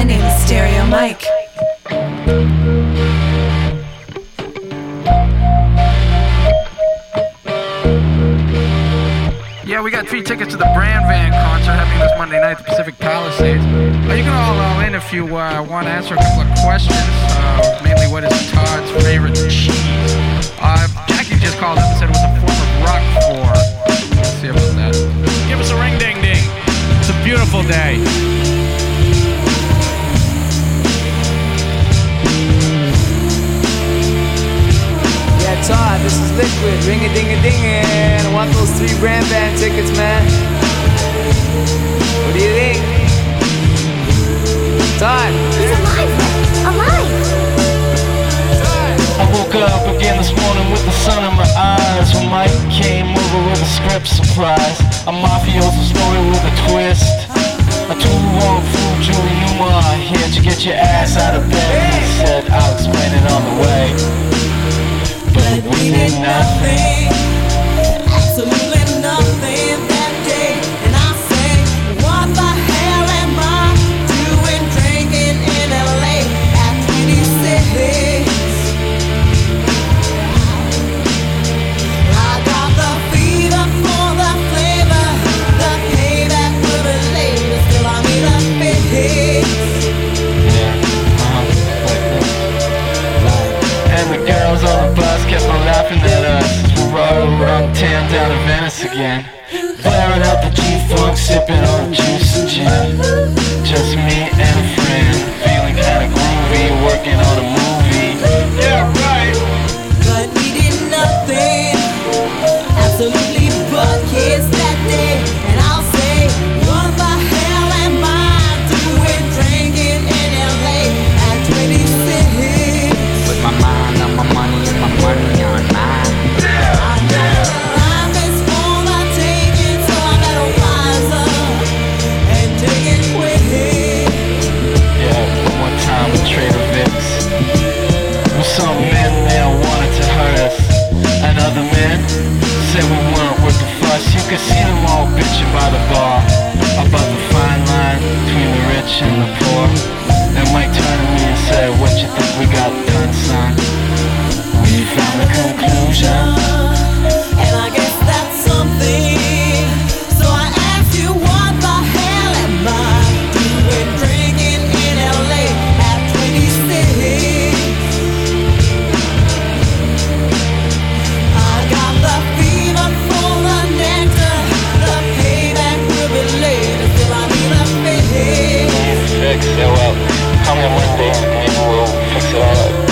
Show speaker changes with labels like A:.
A: My name is Stereo Mike.
B: Yeah, we got 3 tickets to the Brand Van concert happening this Monday night at the Pacific Palisades. You can all in if you want to answer a couple of questions. Mainly, what is Todd's favorite cheese? Jackie just called up and said it was a form of Roquefort. Let's see about that.
C: Give us a ring ding ding. It's a beautiful day.
D: Yeah, Todd, this is Liquid, ring-a-ding-a-dingin'. I want those 3 Brand Van tickets, man. What do you think? Todd?
E: He's alive! Alive!
D: Todd!
F: I woke up again this morning with the sun in my eyes when Mike came over with a script surprise. A mafioso story with a twist. A two-wrong fool, Julie Newmar. Here to get your ass out of bed. He said, I'll explain it on the way. But we did nothing, absolutely nothing that day. And I say, what the hell am I doing drinking in LA at 26? I got the fever for the flavor, the payback will be later. Still I need a fix. And the girls on the bus kept on laughing at us as we rode around town down to Venice again. Blaring out the G-Funk, sipping on juice and gin. Just me and a friend, feeling kinda groovy, working on a movie. Yeah, right. But we did nothing, absolutely but kiss that day. And I'll say, what the hell am I doing drinking in LA at 26?
G: Put my mind on my money and my money on mine.
F: I know life is for the taking, so I better wise up and take it quick. Yeah, one more time with Trader Vic's. With some men, they all wanted to hurt us, and other men said we weren't worth the fuss. You could see them all bitching by the bar about the fine line between the rich and the poor. And Mike turned to me and said, what you think we got done, son? We found a conclusion, and I guess that's something. So I asked you, what the hell am I doing drinking in LA at 26? I got the fever for the nectar, the payback will be later. Still I need a fix. Yeah, well, call me on Monday and maybe we'll fix it all up.